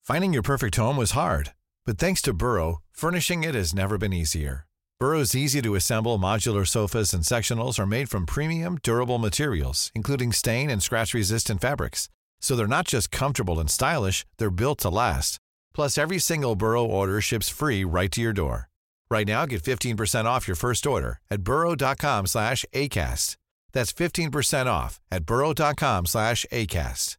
Finding your perfect home was hard, but thanks to Burrow, furnishing it has never been easier. Burrow's easy-to-assemble modular sofas and sectionals are made from premium, durable materials, including stain and scratch-resistant fabrics. So they're not just comfortable and stylish, they're built to last. Plus, every single Burrow order ships free right to your door. Right now, get 15% off your first order at burrow.com/ACAST. That's 15% off at burrow.com/ACAST.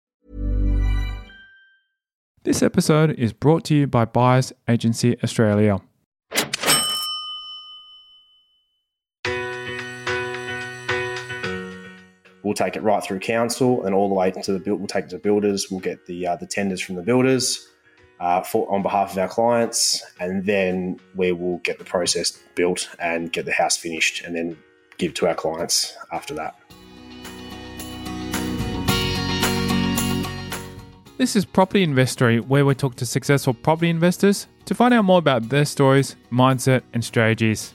This episode is brought to you by Buyers Agency Australia. We'll take it right through council and all the way to the build. We'll take it to builders. We'll get the tenders from the builders on behalf of our clients, and then we will get the process built and get the house finished, and then give to our clients after that. This is Property Investory, where we talk to successful property investors to find out more about their stories, mindset, and strategies.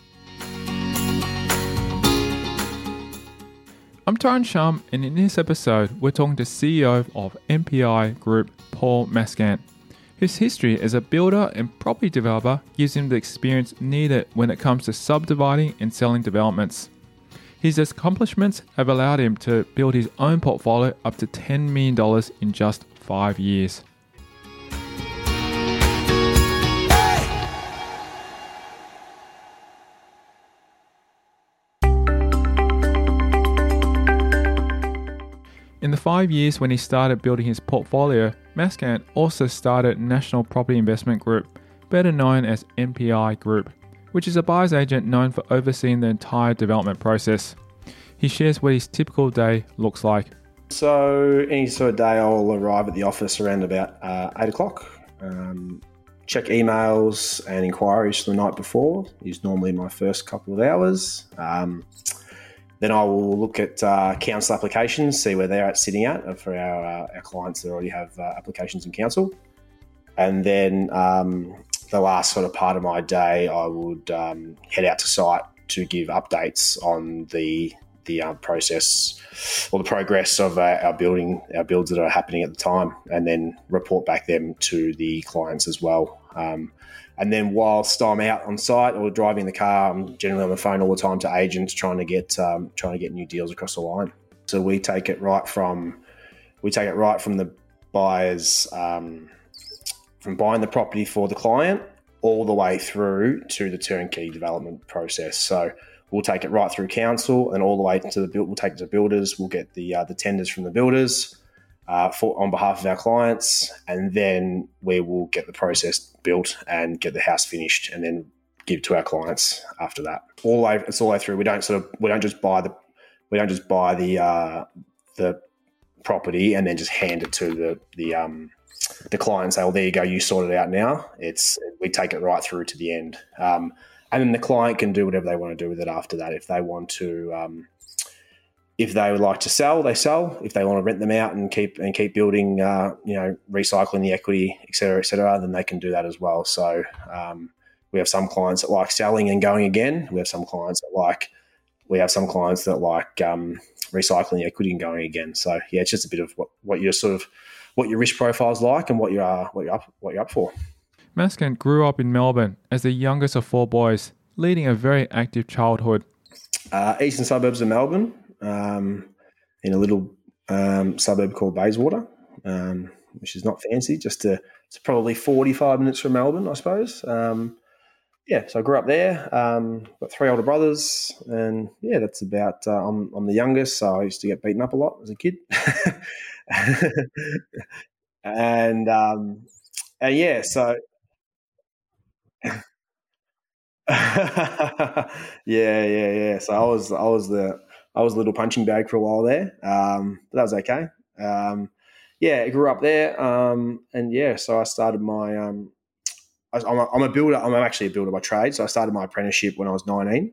I'm Tyron Shum, and in this episode, we're talking to CEO of MPI Group, Paul Maskant, whose history as a builder and property developer gives him the experience needed when it comes to subdividing and selling developments. His accomplishments have allowed him to build his own portfolio up to $10 million in just 5 years. In the 5 years when he started building his portfolio, Maskant also started National Property Investment Group, better known as MPI Group, which is a buyer's agent known for overseeing the entire development process. He shares what his typical day looks like. So any sort of day I'll arrive at the office around about 8 o'clock, check emails and inquiries the night before is normally my first couple of hours. Then I will look at council applications, see where they're sitting at for our clients that already have applications in council. And then the last sort of part of my day, I would head out to site to give updates on the process or the progress of our builds that are happening at the time, and then report back them to the clients as well. And then whilst I'm out on site or driving the car, I'm generally on the phone all the time to agents trying to get new deals across the line. So we take it right from the buyers, from buying the property for the client all the way through to the turnkey development process. So we'll take it right through council and all the way to the build. We'll take it to builders. We'll get the tenders from the builders on behalf of our clients, and then we will get the process built and get the house finished, and then give to our clients after that. It's all the way through. We don't just buy the property and then just hand it to the client and say, "Well, there you go, you sort it out now." We take it right through to the end. And then the client can do whatever they want to do with it after that. If they want to, if they would like to sell, they sell. If they want to rent them out and keep building, recycling the equity, et cetera, then they can do that as well. So we have some clients that like selling and going again. We have some clients that like recycling the equity and going again. So yeah, it's just a bit of what your risk profile is like and what you're up for. Maskant grew up in Melbourne as the youngest of 4 boys, leading a very active childhood. Eastern suburbs of Melbourne, in a little suburb called Bayswater, which is not fancy. It's probably 45 minutes from Melbourne, I suppose. So I grew up there. Got 3 older brothers, and yeah, that's about. I'm the youngest, so I used to get beaten up a lot as a kid, and yeah, so. yeah. So I was the little punching bag for a while there, but that was okay. I grew up there, and yeah, so I started my. I'm a builder. I'm actually a builder by trade. So I started my apprenticeship when I was 19,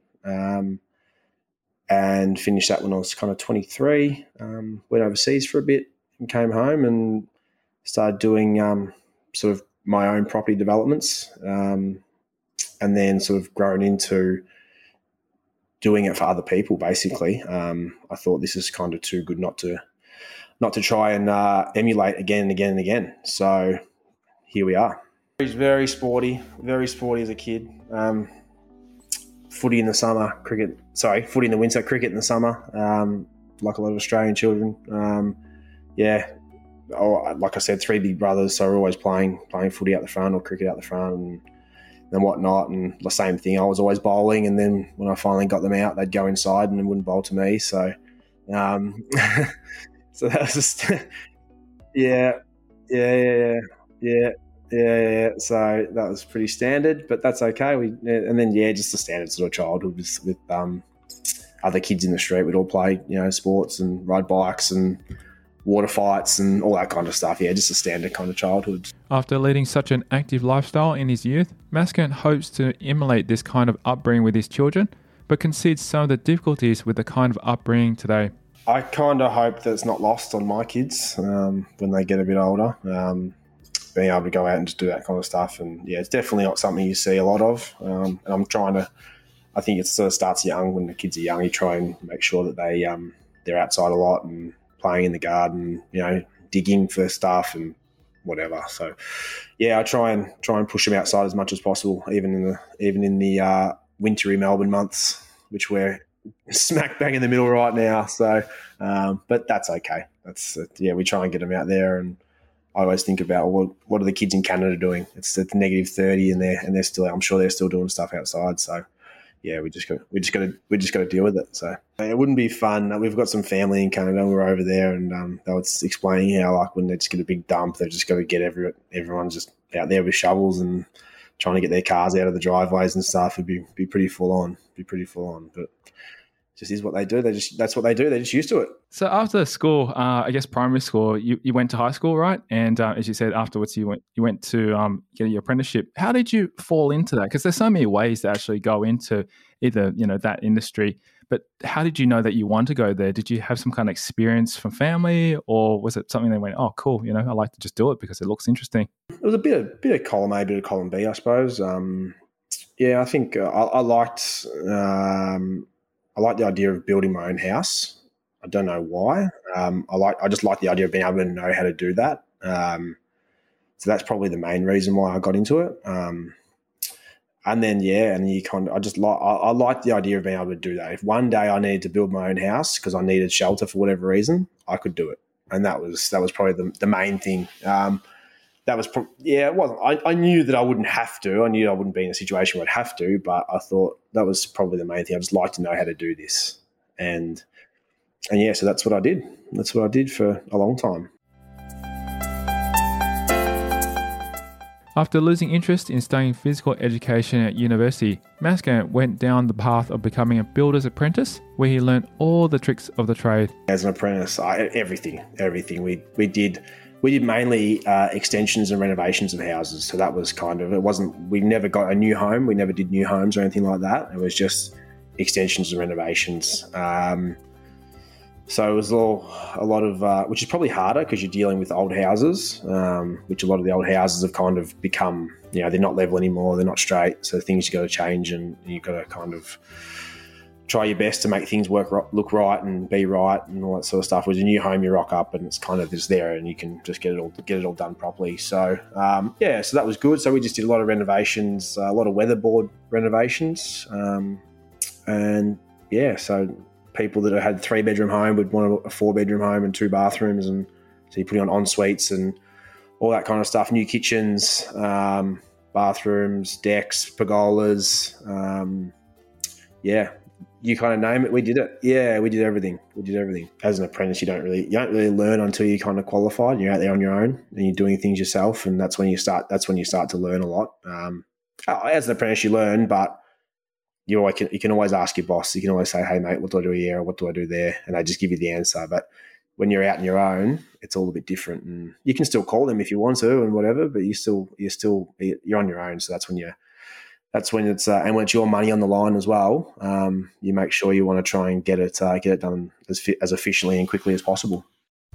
and finished that when I was kind of 23. Went overseas for a bit and came home and started doing sort of my own property developments. And then sort of grown into doing it for other people, basically. I thought this is kind of too good not to try and emulate again and again and again. So here we are. He's very sporty as a kid. Footy in the winter, cricket in the summer, like a lot of Australian children. Like I said, 3 big brothers, so we're always playing footy out the front or cricket out the front and whatnot. And the same thing, I was always bowling, and then when I finally got them out, they'd go inside and wouldn't bowl to me. So, so that was just, yeah. So that was pretty standard, but that's okay. Just the standard sort of childhood with other kids in the street. We'd all play, sports and ride bikes and water fights and all that kind of stuff. Yeah, just a standard kind of childhood. After leading such an active lifestyle in his youth, Maskant hopes to emulate this kind of upbringing with his children, but concedes some of the difficulties with the kind of upbringing today. I kind of hope that it's not lost on my kids when they get a bit older. Being able to go out and just do that kind of stuff. And yeah, it's definitely not something you see a lot of. And I think it sort of starts young. When the kids are young, you try and make sure that they're outside a lot and playing in the garden, digging for stuff and whatever. So yeah, I try and push them outside as much as possible, even in the wintry Melbourne months, which we're smack bang in the middle right now. So, but that's okay. We try and get them out there. And I always think about what are the kids in Canada doing? It's negative 30, and they're still. I'm sure they're still doing stuff outside. So, yeah, we just got to deal with it. So it wouldn't be fun. We've got some family in Canada, and we're over there, and they were explaining how like when they just get a big dump, they've just got to get everyone's just out there with shovels and trying to get their cars out of the driveways and stuff. It'd be pretty full on. But just is what they do. That's what they do. They're just used to it. So after school, I guess primary school, you went to high school, right? And as you said, afterwards you went to get your apprenticeship. How did you fall into that? Because there's so many ways to actually go into either that industry. But how did you know that you want to go there? Did you have some kind of experience from family, or was it something that went, oh, cool, I like to just do it because it looks interesting? It was a bit of column A, bit of column B, I suppose. I think I liked. I like the idea of building my own house. I don't know why. I just like the idea of being able to know how to do that. So that's probably the main reason why I got into it. I like the idea of being able to do that. If one day I needed to build my own house because I needed shelter for whatever reason, I could do it. And that was probably the main thing. It wasn't. I knew that I wouldn't have to. I knew I wouldn't be in a situation where I'd have to, but I thought that was probably the main thing. I just like to know how to do this. And so that's what I did. That's what I did for a long time. After losing interest in studying physical education at university, Maskant went down the path of becoming a builder's apprentice, where he learned all the tricks of the trade. As an apprentice, everything. We did mainly extensions and renovations of houses. So that was we never got a new home. We never did new homes or anything like that. It was just extensions and renovations. So it was a lot of, which is probably harder because you're dealing with old houses, which a lot of the old houses have kind of become, they're not level anymore. They're not straight. So things you got to change, and you've got to kind of try your best to make things look right and be right and all that sort of stuff. With a new home, you rock up and it's kind of just there, and you can just get it all done properly. So so that was good. So we just did a lot of renovations, a lot of weatherboard renovations, so people that had a 3-bedroom home would want a 4-bedroom home and 2 bathrooms, and so you put on en-suites and all that kind of stuff. New kitchens, bathrooms, decks, pergolas, you kind of name it, we did it. Yeah, we did everything. As an apprentice, you don't really learn until you kind of qualified. You're out there on your own and you're doing things yourself, and that's when you start to learn a lot. As an apprentice, you learn, but you can always ask your boss. You can always say, "Hey, mate, what do I do here? Or what do I do there?" And they just give you the answer. But when you're out on your own, it's all a bit different. And you can still call them if you want to and whatever, but you're on your own. So that's when it's and when it's your money on the line as well. You make sure you want to try and get it done as efficiently and quickly as possible.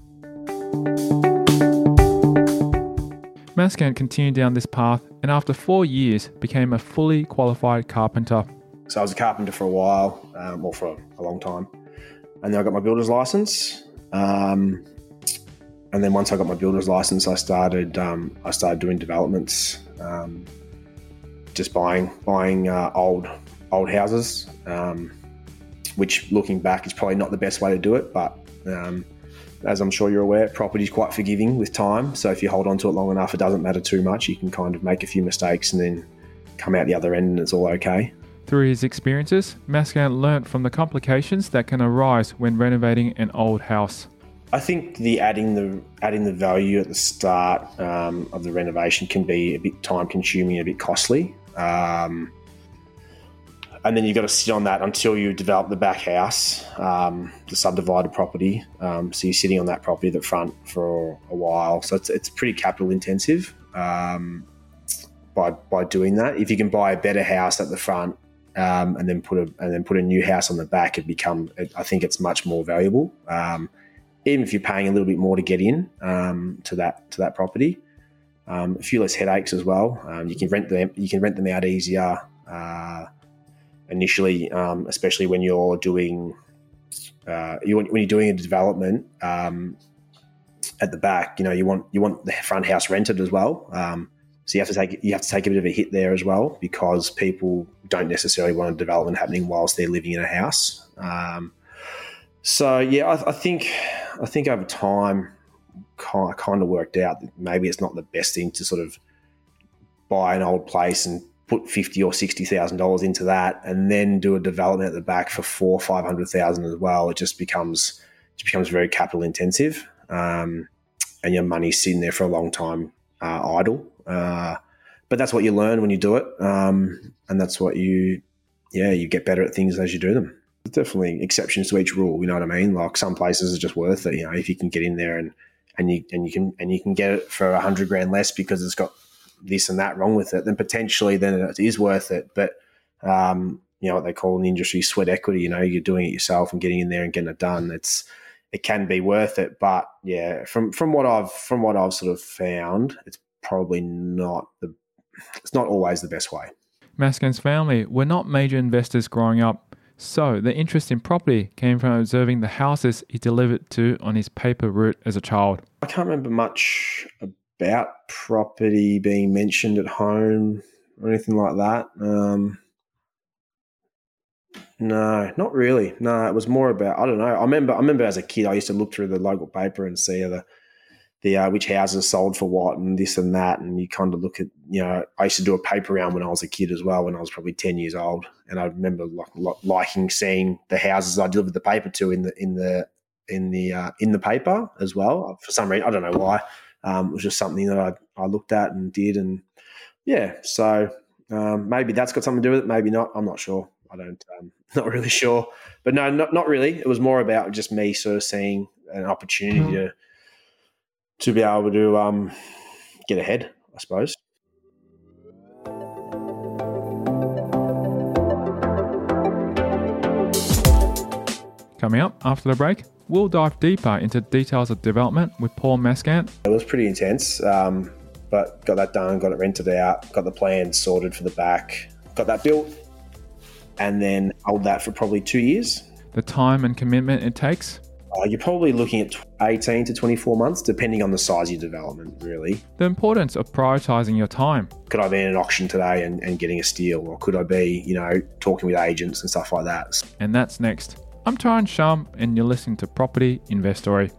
Maskant continued down this path, and after 4 years, became a fully qualified carpenter. So I was a carpenter for a while, for a long time, and then I got my builder's license. And then once I got my builder's license, I started doing developments, just buying old houses, which looking back is probably not the best way to do it. But as I'm sure you're aware, property is quite forgiving with time. So if you hold on to it long enough, it doesn't matter too much. You can kind of make a few mistakes and then come out the other end and it's all okay. Through his experiences, Mascan learnt from the complications that can arise when renovating an old house. I think the adding the value at the start of the renovation can be a bit time consuming, a bit costly, and then you've got to sit on that until you develop the back house, the subdivided property. So you're sitting on that property at the front for a while. So it's pretty capital intensive by doing that. If you can buy a better house at the front and then put a new house on the back, I think it's much more valuable. Even if you're paying a little bit more to get in to that property, a few less headaches as well. You can rent them out easier initially, especially when you're doing when you're doing a development at the back. You want the front house rented as well. So you have to take a bit of a hit there as well, because people don't necessarily want a development happening whilst they're living in a house. So yeah, I think over time, I kind of worked out that maybe it's not the best thing to sort of buy an old place and put $50,000 or $60,000 into that, and then do a development at the back for $400,000 or $500,000 as well. It just becomes very capital intensive, and your money's sitting there for a long time idle. But that's what you learn when you do it, and that's what you get better at things as you do them. There's definitely exceptions to each rule. You know what I mean? Like some places are just worth it. If you can get in there and you can get it for $100,000 less because it's got this and that wrong with it, then potentially it is worth it. But what they call in the industry sweat equity. You're doing it yourself and getting in there and getting it done. It can be worth it. But yeah, from what I've sort of found, it's probably it's not always the best way. Mascan's family were not major investors growing up, so the interest in property came from observing the houses he delivered to on his paper route as a child. I can't remember much about property being mentioned at home or anything like that. No, not really. No, it was more about, I don't know. I remember as a kid, I used to look through the local paper and see the which houses sold for what and this and that, and you kind of look at, I used to do a paper round when I was a kid as well, when I was probably 10 years old, and I remember liking seeing the houses I delivered the paper to in the paper as well. For some reason, I don't know why. It was just something that I looked at and did, and yeah. So maybe that's got something to do with it. Maybe not. I'm not sure. I don't. Not really sure. But no, not really. It was more about just me sort of seeing an opportunity to be able to get ahead, I suppose. Coming up after the break, we'll dive deeper into details of development with Paul Mascan. It was pretty intense, but got that done, got it rented out, got the plans sorted for the back, got that built, and then held that for probably 2 years. The time and commitment it takes. You're probably looking at 18 to 24 months, depending on the size of your development, really. The importance of prioritising your time. Could I be in an auction today and getting a steal? Or could I be, talking with agents and stuff like that? And that's next. I'm Tyron Shum, and you're listening to Property Investory.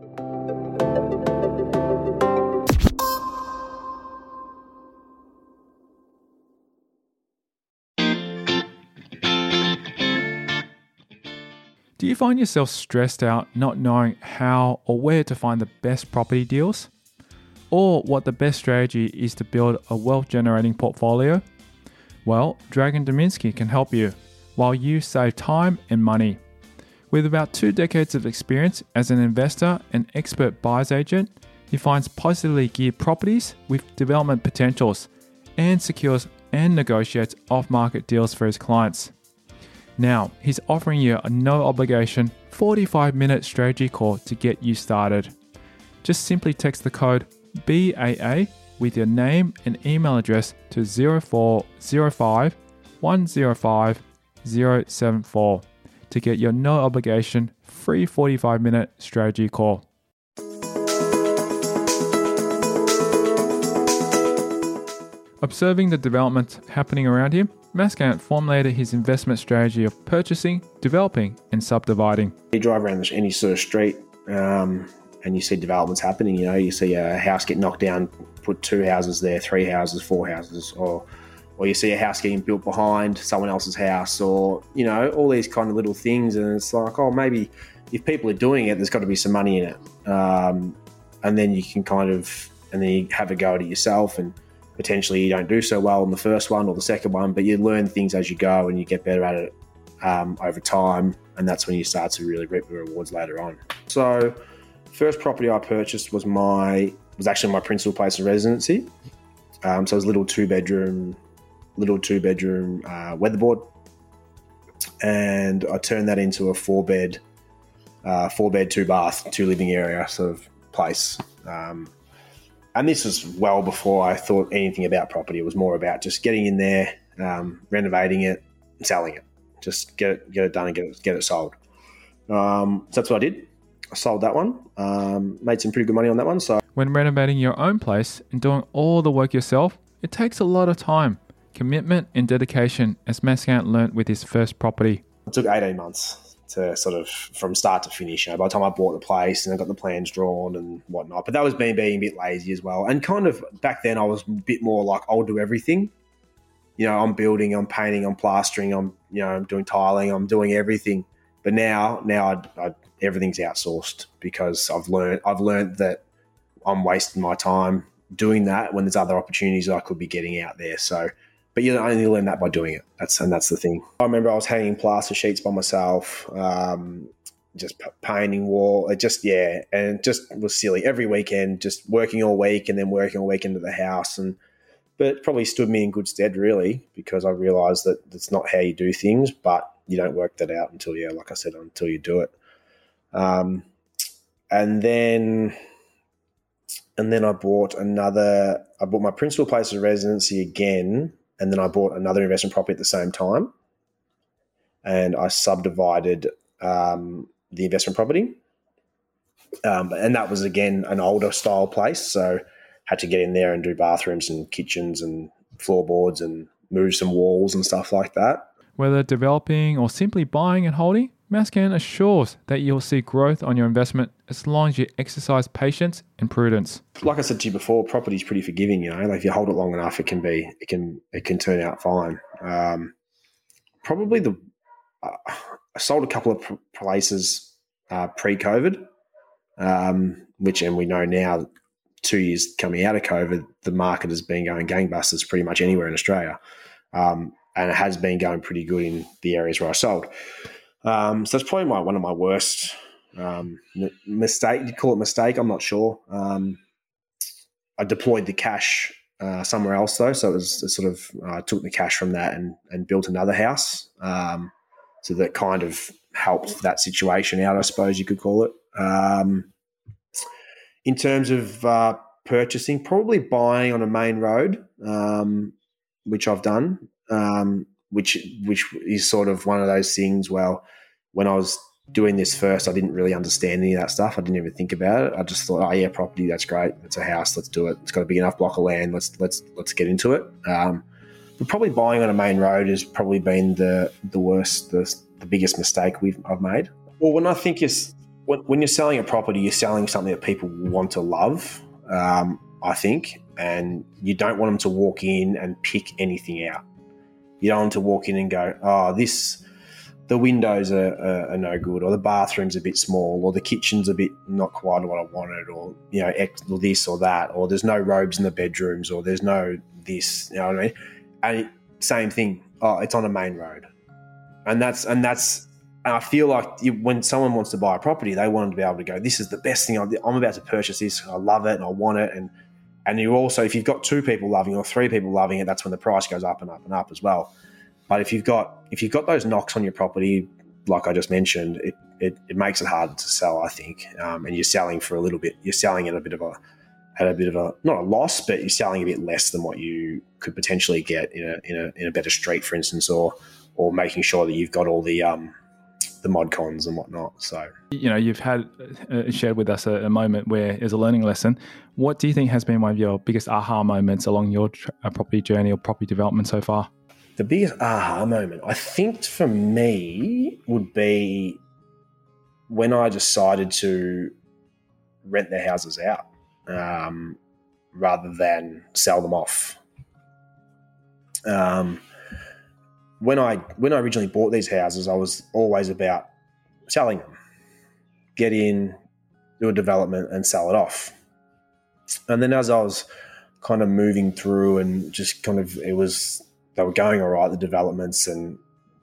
Do you find yourself stressed out not knowing how or where to find the best property deals? Or what the best strategy is to build a wealth-generating portfolio? Well, Dragan Dominski can help you while you save time and money. With about 2 decades of experience as an investor and expert buyer's agent, he finds positively geared properties with development potentials and secures and negotiates off-market deals for his clients. Now, he's offering you a no-obligation 45-minute strategy call to get you started. Just simply text the code BAA with your name and email address to 0405 105 074 to get your no-obligation free 45-minute strategy call. Observing the developments happening around him, Maskant formulated his investment strategy of purchasing, developing, and subdividing. You drive around any sort of street and you see developments happening. You see a house get knocked down, put 2 houses there, 3 houses, 4 houses, or you see a house getting built behind someone else's house, or, all these kind of little things. And it's like, oh, maybe if people are doing it, there's got to be some money in it. And then you can and then you have a go at it yourself, and potentially you don't do so well in the first one or the second one, but you learn things as you go and you get better at it over time. And that's when you start to really reap the rewards later on. So first property I purchased was actually my principal place of residency. So it was a little two bedroom weatherboard, and I turned that into a 4-bed, 2-bath, 2 living area sort of place. And this was well before I thought anything about property. It was more about just getting in there, renovating it, and selling it. Just get it done and get it sold. So that's what I did. I sold that one. Made some pretty good money on that one. So when renovating your own place and doing all the work yourself, it takes a lot of time, commitment, and dedication, as Maskant learnt with his first property. It took 18 months to sort of from start to finish. By the time I bought the place and I got the plans drawn and whatnot, but that was me being a bit lazy as well. And kind of back then I was a bit more like, I'll do everything. I'm building, I'm painting, I'm plastering, I'm doing tiling, I'm doing everything. But now I everything's outsourced, because I've learned that I'm wasting my time doing that when there's other opportunities I could be getting out there. So, but you only learn that by doing it. That's the thing. I remember I was hanging plaster sheets by myself, just painting wall. And it just was silly. Every weekend, just working all week and then working all weekend at the house. But it probably stood me in good stead, really, because I realised that that's not how you do things, but you don't work that out until you do it. And then I bought my principal place of residency again, and then I bought another investment property at the same time, and I subdivided the investment property. And that was, again, an older style place, so had to get in there and do bathrooms and kitchens and floorboards and move some walls and stuff like that. Whether developing or simply buying and holding, Maskant assures that you'll see growth on your investment as long as you exercise patience and prudence. Like I said to you before, property is pretty forgiving. Like if you hold it long enough, it can turn out fine. Probably I sold a couple of places pre-COVID, which, and we know now, 2 years coming out of COVID, the market has been going gangbusters pretty much anywhere in Australia, and it has been going pretty good in the areas where I sold. So it's probably one of my worst mistake. You'd call it mistake, I'm not sure. I deployed the cash somewhere else though, so it was sort of I took the cash from that and built another house. So that kind of helped that situation out, I suppose you could call it. In terms of purchasing, probably buying on a main road, which I've done, which is sort of one of those things. Well, when I was doing this first, I didn't really understand any of that stuff. I didn't even think about it. I just thought, oh yeah, property, that's great. It's a house, let's do it. It's got a big enough block of land. Let's get into it. But probably buying on a main road has probably been the worst, the biggest mistake I've made. Well, when I think when you're selling a property, you're selling something that people want to love, I think, and you don't want them to walk in and pick anything out. You don't want them to walk in and go, oh, the windows are no good, or the bathroom's a bit small, or the kitchen's a bit not quite what I wanted, or or this or that, or there's no robes in the bedrooms, or there's no this, you know what I mean? And same thing, oh, it's on a main road, and I feel like when someone wants to buy a property, they want to be able to go, this is the best thing. I'm about to purchase this. I love it and I want it. And you also, if you've got 2 people loving it or 3 people loving it, that's when the price goes up and up and up as well. But if you've got those knocks on your property, like I just mentioned, it makes it harder to sell, I think. And you're selling for a little bit. You're selling at a bit of a not a loss, but you're selling a bit less than what you could potentially get in a better street, for instance, or making sure that you've got all the the mod cons and whatnot. So, you've had shared with us a moment where there's a learning lesson. What do you think has been one of your biggest aha moments along your property journey or property development so far? The biggest aha moment, I think for me, would be when I decided to rent their houses out rather than sell them off. When I originally bought these houses, I was always about selling them, get in, do a development and sell it off. And then as I was kind of moving through and just kind of, they were going all right, the developments, and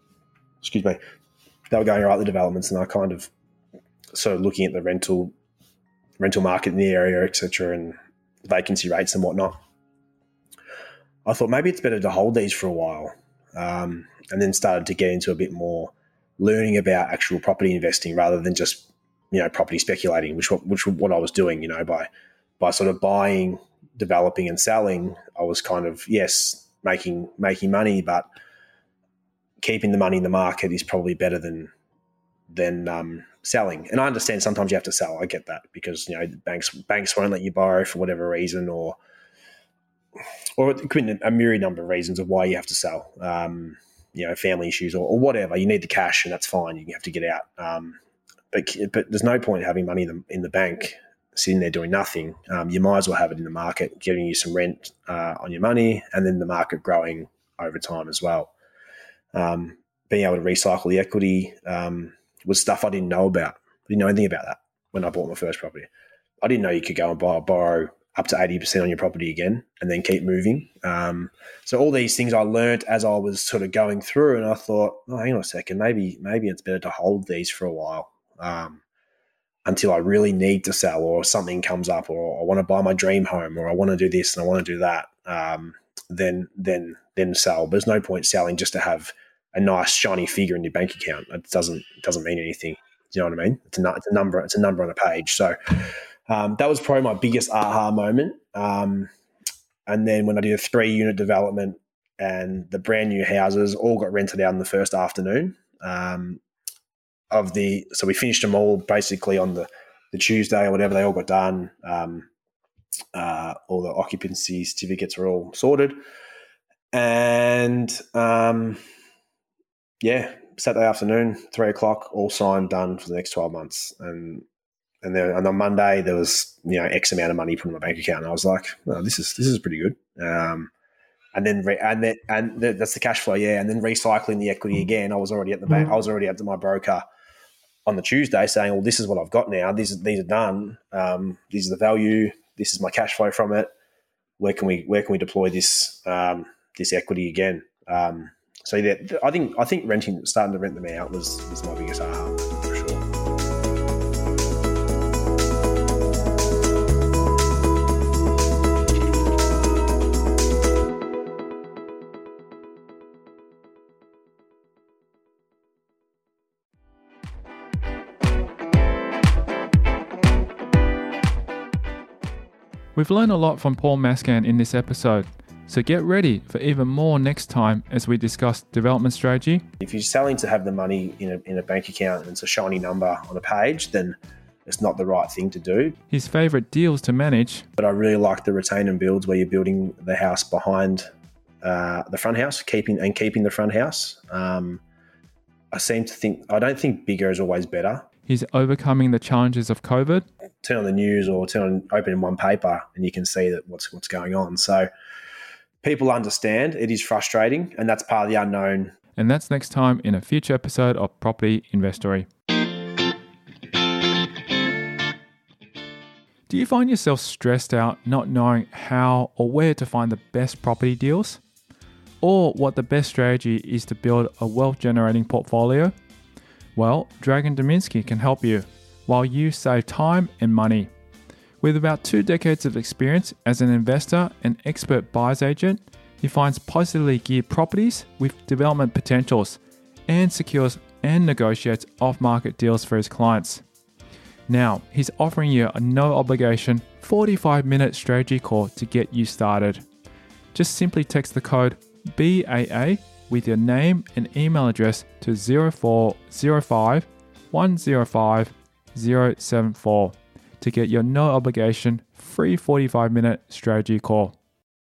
I kind of sort of looking at the rental market in the area, etc., and vacancy rates and whatnot. I thought maybe it's better to hold these for a while, and then started to get into a bit more learning about actual property investing rather than just property speculating, which what I was doing. By sort of buying, developing, and selling, I was kind of making money, but keeping the money in the market is probably better than selling. And I understand sometimes you have to sell. I get that because banks won't let you borrow for whatever reason, or it could be a myriad number of reasons of why you have to sell. Family issues or whatever. You need the cash, and that's fine. You have to get out. But there's no point having money in the bank sitting there doing nothing. You might as well have it in the market, giving you some rent on your money, and then the market growing over time as well. Being able to recycle the equity was stuff I didn't know about. I didn't know anything about that when I bought my first property. I didn't know you could go and borrow up to 80% on your property again and then keep moving. So all these things I learned as I was sort of going through, and I thought, hang on a second, maybe it's better to hold these for a while until I really need to sell, or something comes up, or I want to buy my dream home, or I want to do this and I want to do that. Then sell. There's no point selling just to have a nice shiny figure in your bank account. It doesn't mean anything. Do you know what I mean? It's a number. It's a number on a page. So that was probably my biggest aha moment. And then when I did a 3-unit development, and the brand new houses all got rented out in the first afternoon. So we finished them all basically on the Tuesday or whatever. They all got done. All the occupancy certificates were all sorted. And Saturday afternoon, 3:00, all signed, done for the next 12 months. And then on Monday there was X amount of money put in my bank account. And I was like, this is pretty good. And that's the cash flow, And then recycling the equity again. I was already at the bank. I was already up to my broker on the Tuesday saying, well, this is what I've got now. These are done. These are the value. This is my cash flow from it. Where can we deploy this equity again? So I think starting to rent them out was my biggest aha for sure. We've learned a lot from Paul Mascan in this episode, so get ready for even more next time as we discuss development strategy. If you're selling to have the money in a bank account and it's a shiny number on a page, then it's not the right thing to do. His favourite deals to manage. But I really like the retain and builds where you're building the house behind the front house, keeping the front house. I don't think bigger is always better. He's overcoming the challenges of COVID. Turn on the news or open one paper and you can see that what's going on. So people understand it is frustrating, and that's part of the unknown. And that's next time in a future episode of Property Investory. Do you find yourself stressed out not knowing how or where to find the best property deals? Or what the best strategy is to build a wealth-generating portfolio? Well, Dragan Dominski can help you while you save time and money. With about 2 decades of experience as an investor and expert buyer's agent, he finds positively geared properties with development potentials and secures and negotiates off-market deals for his clients. Now, he's offering you a no-obligation 45-minute strategy call to get you started. Just simply text the code BAA with your name and email address to 0405 105 074 to get your no obligation free 45-minute strategy call.